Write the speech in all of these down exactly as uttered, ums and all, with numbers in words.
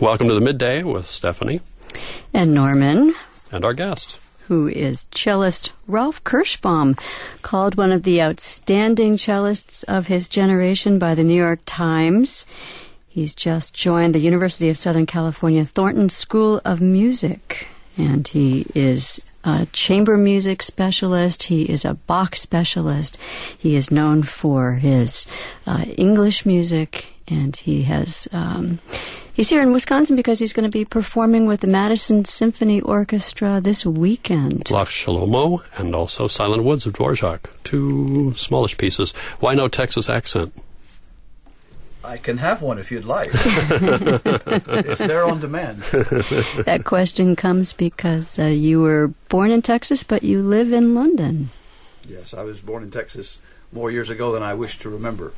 Welcome to the Midday with Stephanie. And Norman. And our guest, who is cellist Ralph Kirschbaum, called one of the outstanding cellists of his generation by the New York Times. He's just joined the University of Southern California Thornton School of Music, and he is a chamber music specialist. He is a Bach specialist. He is known for his uh, English music, and he has... Um, He's here in Wisconsin because he's going to be performing with the Madison Symphony Orchestra this weekend. Bach Shlomo and also Silent Woods of Dvorak, two smallish pieces. Why no Texas accent? I can have one if you'd like. It's there on demand. That question comes because uh, you were born in Texas, but you live in London. Yes, I was born in Texas more years ago than I wish to remember.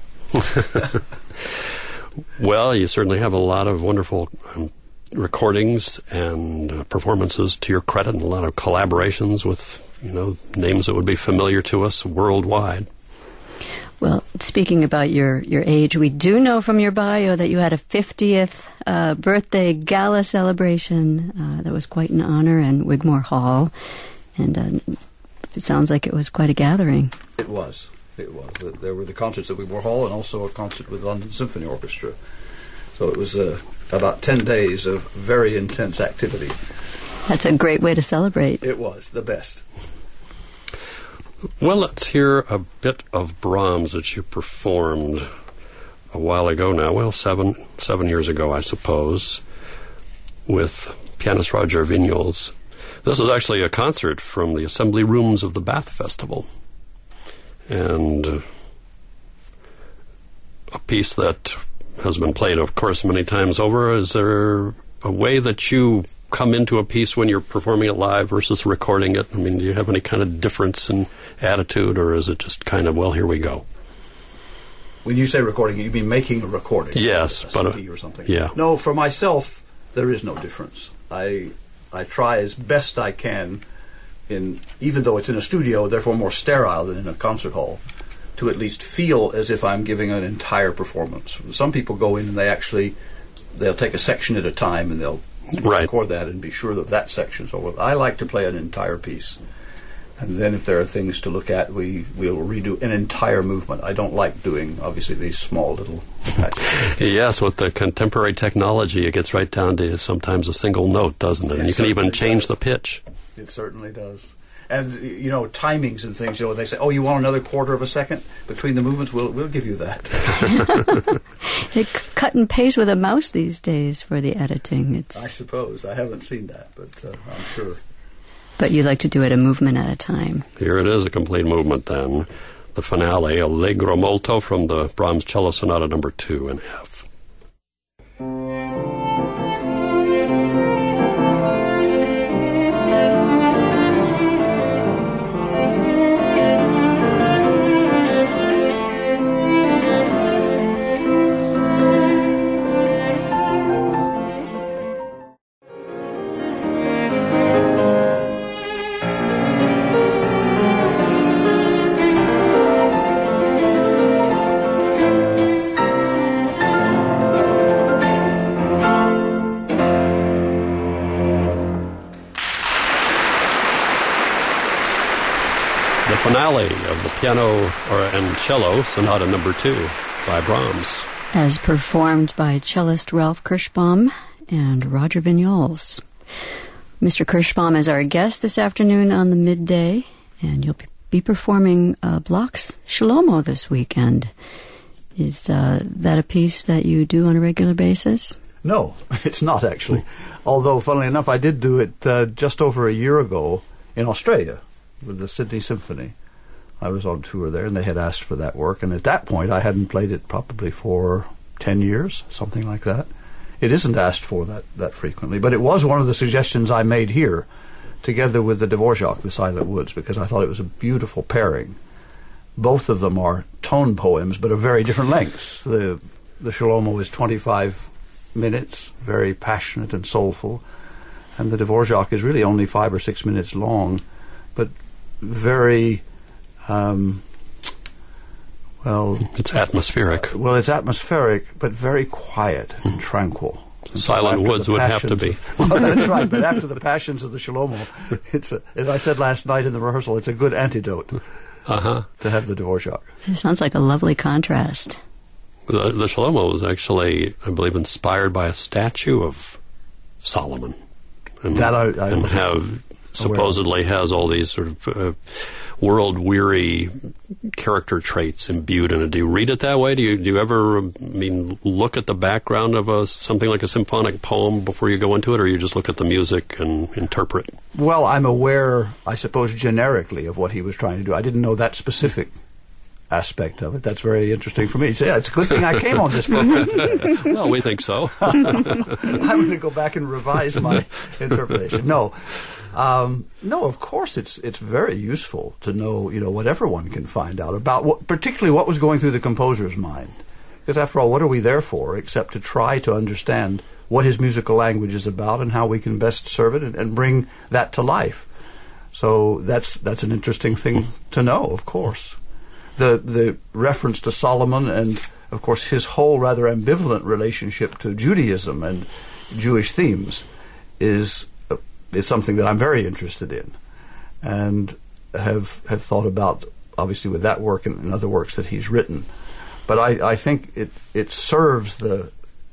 Well, you certainly have a lot of wonderful um, recordings and uh, performances to your credit, and a lot of collaborations with, you know, names that would be familiar to us worldwide. Well, speaking about your, your age, we do know from your bio that you had a fiftieth uh, birthday gala celebration uh, that was quite an honor in Wigmore Hall, and uh, it sounds like it was quite a gathering. It was. It was. There were the concerts at Wigmore Hall and also a concert with the London Symphony Orchestra. So it was uh, about ten days of very intense activity. That's a great way to celebrate. It was the best. Well, let's hear a bit of Brahms that you performed a while ago now. Well, seven seven years ago, I suppose, with pianist Roger Vignoles. This is actually a concert from the assembly rooms of the Bath Festival. And uh, a piece that has been played, of course, many times over. Is there a way that you come into a piece when you're performing it live versus recording it? I mean, do you have any kind of difference in attitude, or is it just kind of, well, here we go? When you say recording, you mean making a recording? Yes. A but C D uh, or something? Yeah. No, for myself, there is no difference. I I try as best I can, in even though it's in a studio, therefore more sterile than in a concert hall, to at least feel as if I'm giving an entire performance. Some people go in and they actually, they'll take a section at a time and they'll right. record that and be sure of that section. So well, I like to play an entire piece. And then if there are things to look at, we will redo an entire movement. I don't like doing, obviously, these small little patches. Yes, with the contemporary technology, it gets right down to sometimes a single note, doesn't it? It and you can even change does. the pitch. It certainly does. And, you know, timings and things, you know, they say, oh, you want another quarter of a second between the movements? We'll we'll give you that. They c- cut and paste with a mouse these days for the editing. It's I suppose. I haven't seen that, but uh, I'm sure. But you like to do it a movement at a time. Here it is, a complete movement then. The finale, Allegro Molto from the Brahms Cello Sonata number two in F. Finale of the piano or and cello sonata number two by Brahms, as performed by cellist Ralph Kirschbaum and Roger Vignoles. Mister Kirschbaum is our guest this afternoon on the Midday, and you'll be performing uh, Bach's Shlomo this weekend. Is uh, that a piece that you do on a regular basis? No, it's not actually. Although, funnily enough, I did do it uh, just over a year ago in Australia with the Sydney Symphony. I was on tour there, and they had asked for that work. And at that point, I hadn't played it probably for ten years, something like that. It isn't asked for that, that frequently, but it was one of the suggestions I made here, together with the Dvorak, the Silent Woods, because I thought it was a beautiful pairing. Both of them are tone poems, but of very different lengths. The the Shlomo is twenty-five minutes, very passionate and soulful, and the Dvorak is really only five or six minutes long, but very, um, well... It's atmospheric. Uh, well, it's atmospheric, but very quiet and tranquil. Silent After Woods the would have to passions be. of- well, that's right. But after the passions of the Shlomo, it's a, as I said last night in the rehearsal, it's a good antidote Uh-huh. to have the Dvorak. It sounds like a lovely contrast. The, the Shlomo was actually, I believe, inspired by a statue of Solomon. And, That I- I and wasn't have supposedly has all these sort of uh, world-weary character traits imbued in it. Do you read it that way? Do you do you ever, um, I mean, look at the background of a something like a symphonic poem before you go into it, or you just look at the music and interpret? Well, I'm aware, I suppose, generically of what he was trying to do. I didn't know that specific aspect of it. That's very interesting for me. So, yeah, it's a good thing I came on this program today. Well, we think so. I'm going to go back and revise my interpretation. No, um, no. Of course, it's it's very useful to know, you know, what everyone can find out about, what, particularly what was going through the composer's mind. Because after all, what are we there for except to try to understand what his musical language is about and how we can best serve it and, and bring that to life. So that's that's an interesting thing to know, of course. The the reference to Solomon and, of course, his whole rather ambivalent relationship to Judaism and Jewish themes is uh, is something that I'm very interested in, and have have thought about, obviously, with that work and, and other works that he's written. But I, I think it it serves the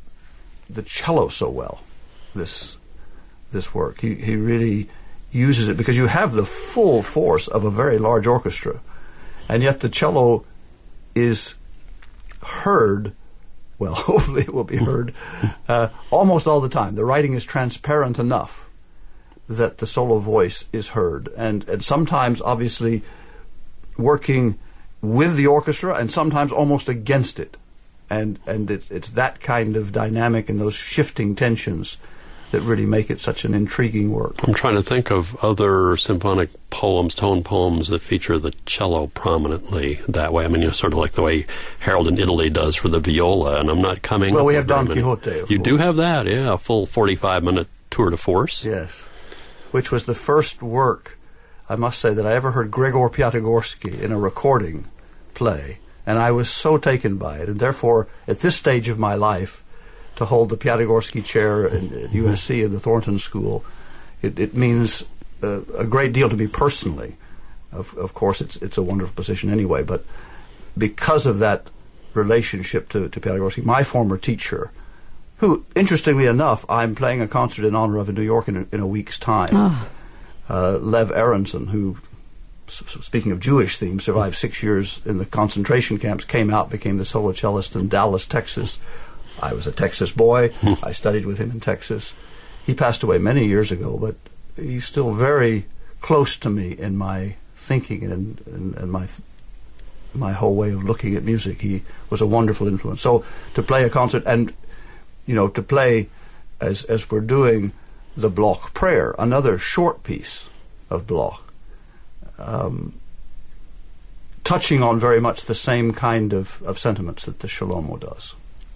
the cello so well. This this work he he really uses it because you have the full force of a very large orchestra. And yet the cello is heard, well, hopefully it will be heard, uh, almost all the time. The writing is transparent enough that the solo voice is heard. And, and sometimes, obviously, working with the orchestra and sometimes almost against it. And, and it, it's that kind of dynamic and those shifting tensions that really make it such an intriguing work. I'm trying to think of other symphonic poems, tone poems, that feature the cello prominently that way. I mean, you know, sort of like the way Harold in Italy does for the viola, and I'm not coming... Well, up we with have very Don many. Quixote, of You course. do have that, yeah, a full forty-five minute tour de force. Yes, which was the first work, I must say, that I ever heard Gregor Piatigorsky in a recording play, and I was so taken by it, and therefore, at this stage of my life, to hold the Piatigorsky chair in, at U S C in the Thornton School, it, it means uh, a great deal to me personally. Of, of course, it's it's a wonderful position anyway, but because of that relationship to, to Piatigorsky, my former teacher, who, interestingly enough, I'm playing a concert in honor of in New York in a, in a week's time, Oh. uh, Lev Aronson, who, s- s- speaking of Jewish themes, survived six years in the concentration camps, came out, became the solo cellist in Dallas, Texas. I was a Texas boy. I studied with him in Texas. He passed away many years ago, but he's still very close to me in my thinking and, and, and my my whole way of looking at music. He was a wonderful influence. So to play a concert and, you know, to play, as as we're doing, the Bloch Prayer, another short piece of Bloch, um, touching on very much the same kind of, of sentiments that the Shlomo does.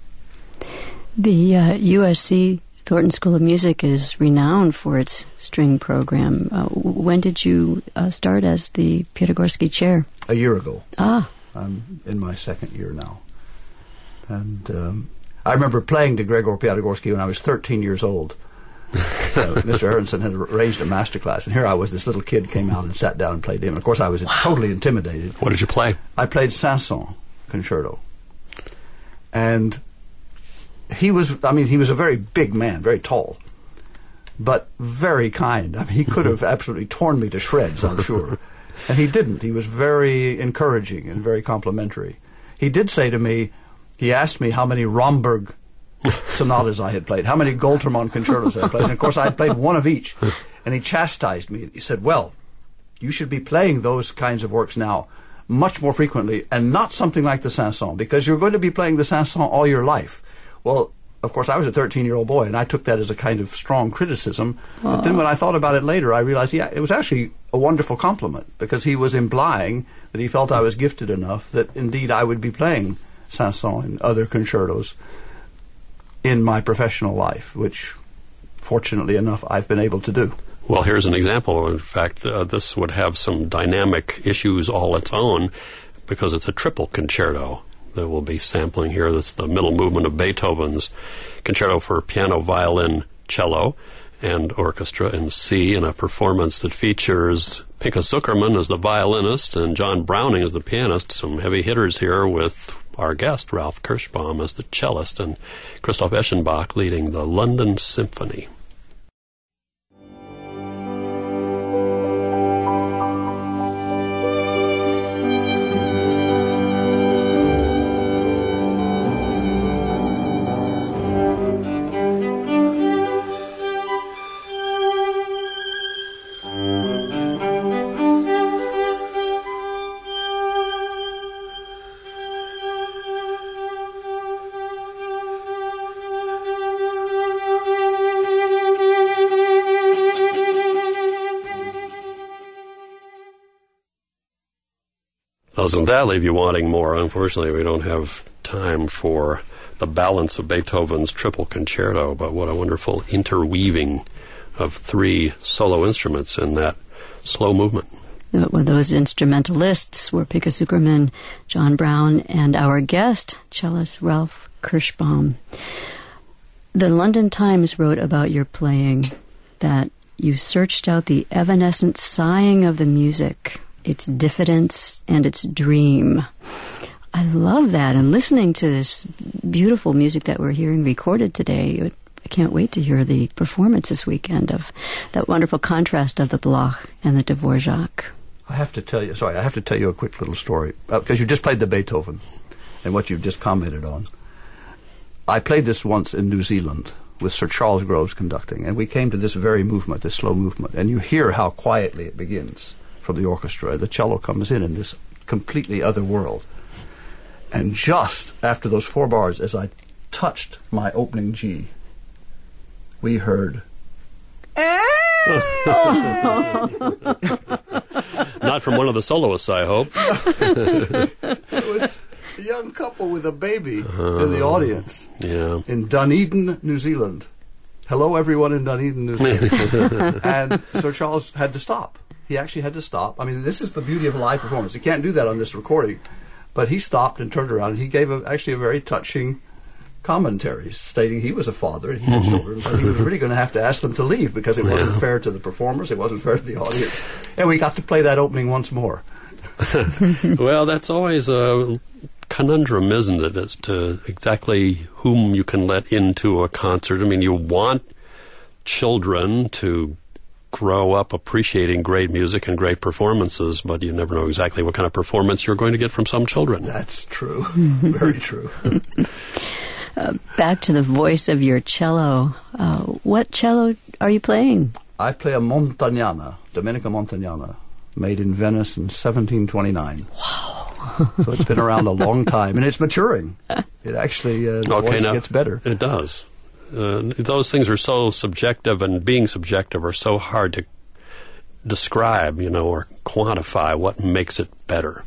The uh, U S C Thornton School of Music is renowned for its string program. Uh, w- when did you uh, start as the Piatigorsky chair? A year ago. Ah, I'm in my second year now. And um, I remember playing to Gregor Piatigorsky when I was thirteen years old. uh, Mister Aronson had arranged a master class, and here I was, this little kid came out and sat down and played him. And of course I was totally intimidated. What did you play? I played Saint-Saëns concerto. And he was, I mean, he was a very big man, very tall, but very kind. I mean, he could have absolutely torn me to shreds, I'm sure. And he didn't. He was very encouraging and very complimentary. He did say to me, he asked me how many Romberg sonatas I had played, how many Guillermo concertos I had played. And of course I had played one of each. And he chastised me. He said, well, you should be playing those kinds of works now much more frequently, and not something like the Saint-Saëns, because you're going to be playing the Saint-Saëns all your life. Well, of course, I was a thirteen-year-old boy, and I took that as a kind of strong criticism. But then when I thought about it later, I realized, yeah, it was actually a wonderful compliment, because he was implying that he felt I was gifted enough that indeed I would be playing Saint-Saëns and other concertos in my professional life, which, fortunately enough, I've been able to do. Well, here's an example. In fact, uh, this would have some dynamic issues all its own because it's a triple concerto. that we'll be sampling here. That's the middle movement of Beethoven's Concerto for Piano, Violin, Cello, and Orchestra in C, in a performance that features Pinka Zuckerman as the violinist and John Browning as the pianist. Some heavy hitters here with our guest, Ralph Kirschbaum, as the cellist, and Christoph Eschenbach leading the London Symphony. Doesn't that leave you wanting more? Unfortunately, we don't have time for the balance of Beethoven's Triple Concerto, but what a wonderful interweaving of three solo instruments in that slow movement. Well, those instrumentalists were Pinka Zuckerman, John Brown, and our guest, cellist Ralph Kirschbaum. The London Times wrote about your playing that you searched out the evanescent sighing of the music, its diffidence, and its dream. I love that. And listening to this beautiful music that we're hearing recorded today, I can't wait to hear the performance this weekend of that wonderful contrast of the Bloch and the Dvorak. I have to tell you, sorry, I have to tell you a quick little story, because uh, you just played the Beethoven and what you've just commented on. I played this once in New Zealand with Sir Charles Groves conducting, and we came to this very movement, this slow movement, and you hear how quietly it begins. From the orchestra, the cello comes in in this completely other world. And just after those four bars, as I touched my opening G, we heard... Not from one of the soloists, I hope. It was a young couple with a baby uh, in the audience. Yeah. In Dunedin, New Zealand. Hello, everyone in Dunedin, New Zealand. And Sir Charles had to stop. He actually had to stop. I mean, this is the beauty of a live performance. You can't do that on this recording. But he stopped and turned around, and he gave a, actually a very touching commentary, stating he was a father and he had children, but he was really going to have to ask them to leave because it wasn't yeah. fair to the performers, it wasn't fair to the audience. And we got to play that opening once more. Well, that's always a conundrum, isn't it, as to exactly whom you can let into a concert. I mean, you want children to grow up appreciating great music and great performances, but you never know exactly what kind of performance you're going to get from some children. That's true. Very true. uh, back to the voice of your cello. Uh, what cello are you playing? I play a Montagnana, Domenica Montagnana, made in Venice in seventeen twenty-nine. Wow. So it's been around a long time, and it's maturing. It actually uh, the okay, voice now, gets better. It does. Uh, those things are so subjective, and being subjective are so hard to describe, you know, or quantify what makes it better.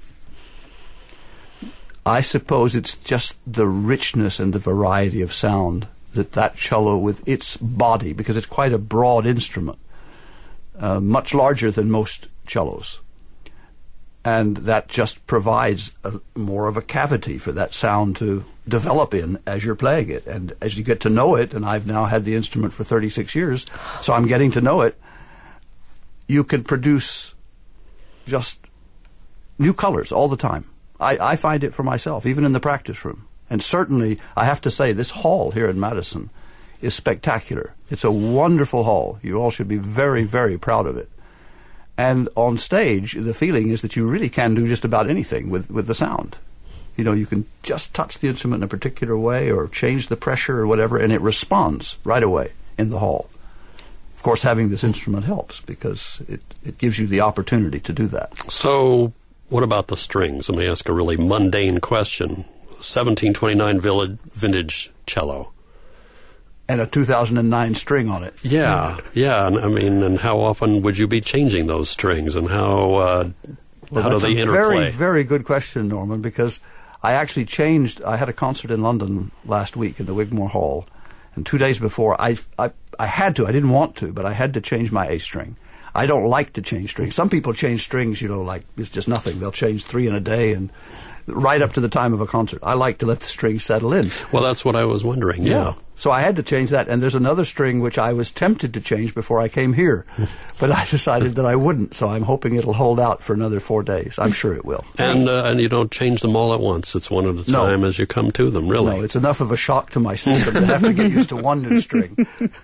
I suppose it's just the richness and the variety of sound that that cello with its body, because it's quite a broad instrument, uh, much larger than most cellos. And that just provides a, more of a cavity for that sound to develop in as you're playing it. And as you get to know it, and I've now had the instrument for thirty-six years, so I'm getting to know it, you can produce just new colors all the time. I, I find it for myself, even in the practice room. And certainly, I have to say, this hall here in Madison is spectacular. It's a wonderful hall. You all should be very, very proud of it. And on stage, the feeling is that you really can do just about anything with, with the sound. You know, you can just touch the instrument in a particular way or change the pressure or whatever, and it responds right away in the hall. Of course, having this instrument helps because it, it gives you the opportunity to do that. So, what about the strings? Let me ask a really mundane question. seventeen twenty-nine vintage cello. And a two thousand nine string on it. Yeah, yeah. And, I mean, and how often would you be changing those strings, and how uh, well, how do they interplay? interplay? Very, very good question, Norman, because I actually changed. I had a concert in London last week in the Wigmore Hall, and two days before, I, I, I had to. I didn't want to, but I had to change my A string. I don't like to change strings. Some people change strings, you know, like it's just nothing. They'll change three in a day and right up to the time of a concert. I like to let the strings settle in. Well, that's what I was wondering, yeah. yeah. So I had to change that, and there's another string which I was tempted to change before I came here, but I decided that I wouldn't, so I'm hoping it'll hold out for another four days. I'm sure it will. And uh, and you don't change them all at once. It's one at a time no. as you come to them, really. No, it's enough of a shock to my system to have to get used to one new string.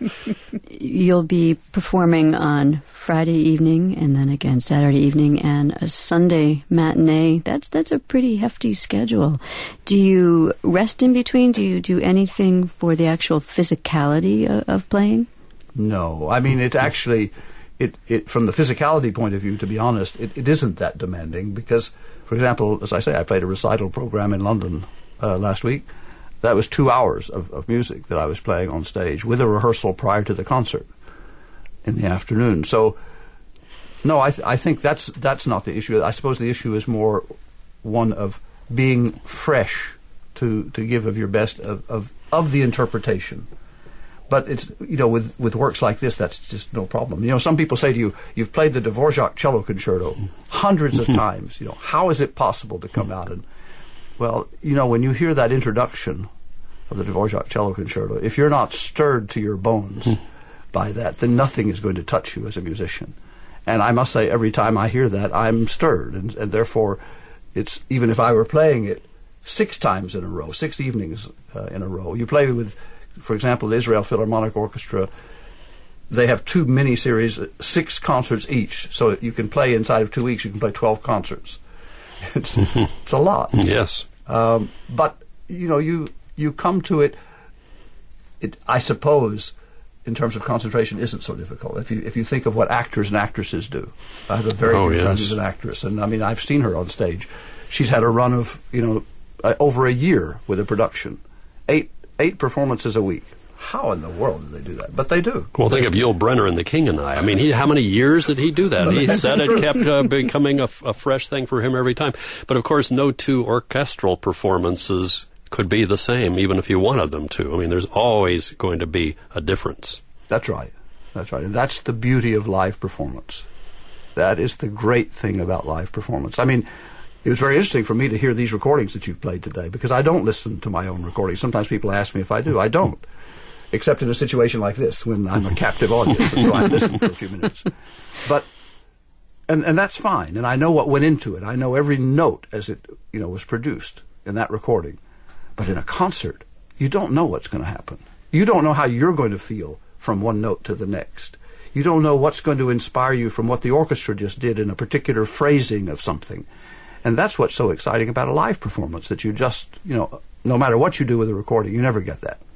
You'll be performing on Friday evening, and then again Saturday evening, and a Sunday matinee. That's that's a pretty hefty schedule. Do you rest in between? Do you do anything for the actual physicality of, of playing? No, I mean it actually, it, it from the physicality point of view, to be honest, it, it isn't that demanding because, for example, as I say, I played a recital program in London uh, last week. That was two hours of, of music that I was playing on stage with a rehearsal prior to the concert in the afternoon. So, no, I th- I think that's that's not the issue. I suppose the issue is more one of being fresh to to give of your best of of, of the interpretation. But it's, you know, with, with works like this, that's just no problem. You know, some people say to you, you've played the Dvorak cello concerto hundreds of times. You know, how is it possible to come out and, well, you know, when you hear that introduction of the Dvorak cello concerto, if you're not stirred to your bones by that, then nothing is going to touch you as a musician. And I must say, every time I hear that, I'm stirred, and, and therefore, it's, even if I were playing it six times in a row, six evenings uh, in a row, you play with, for example, the Israel Philharmonic Orchestra, they have two mini-series, six concerts each. So you can play inside of two weeks, you can play twelve concerts. It's it's a lot. Yes. Um, but, you know, you you come to it, it, I suppose, in terms of concentration, isn't so difficult. If you if you think of what actors and actresses do. I have a very oh, good yes. friend who's an actress, and I mean, I've seen her on stage. She's had a run of, you know, uh, over a year with a production. Eight Eight performances a week. How in the world do they do that? But they do. Well, think of Yul Brynner in The King and I. I mean, he, how many years did he do that? He said it kept uh, becoming a, f- a fresh thing for him every time. But, of course, no two orchestral performances could be the same, even if you wanted them to. I mean, there's always going to be a difference. That's right. That's right. And that's the beauty of live performance. That is the great thing about live performance. I mean, it was very interesting for me to hear these recordings that you've played today, because I don't listen to my own recordings. Sometimes people ask me if I do. I don't, except in a situation like this when I'm a captive audience, and so I listen for a few minutes. But and and that's fine, and I know what went into it. I know every note as it, you know, was produced in that recording. But in a concert, you don't know what's going to happen. You don't know how you're going to feel from one note to the next. You don't know what's going to inspire you from what the orchestra just did in a particular phrasing of something. And that's what's so exciting about a live performance, that you just, you know, no matter what you do with a recording, you never get that.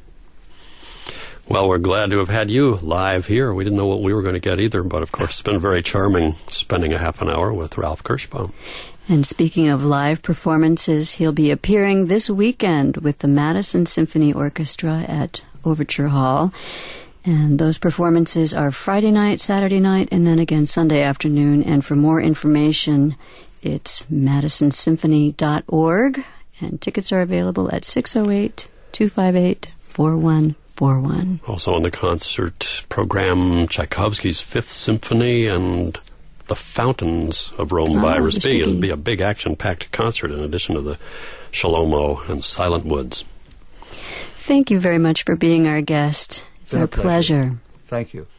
Well, we're glad to have had you live here. We didn't know what we were going to get either, but of course it's been very charming spending a half an hour with Ralph Kirschbaum. And speaking of live performances, he'll be appearing this weekend with the Madison Symphony Orchestra at Overture Hall. And those performances are Friday night, Saturday night, and then again Sunday afternoon. And for more information, it's madison symphony dot org, and tickets are available at six oh eight, two five eight, four one four one. Also on the concert program, Tchaikovsky's Fifth Symphony and The Fountains of Rome oh, by Respighi. It'll be a big action-packed concert in addition to the Shlomo and Silent Woods. Thank you very much for being our guest. It's, it's our pleasure. pleasure. Thank you.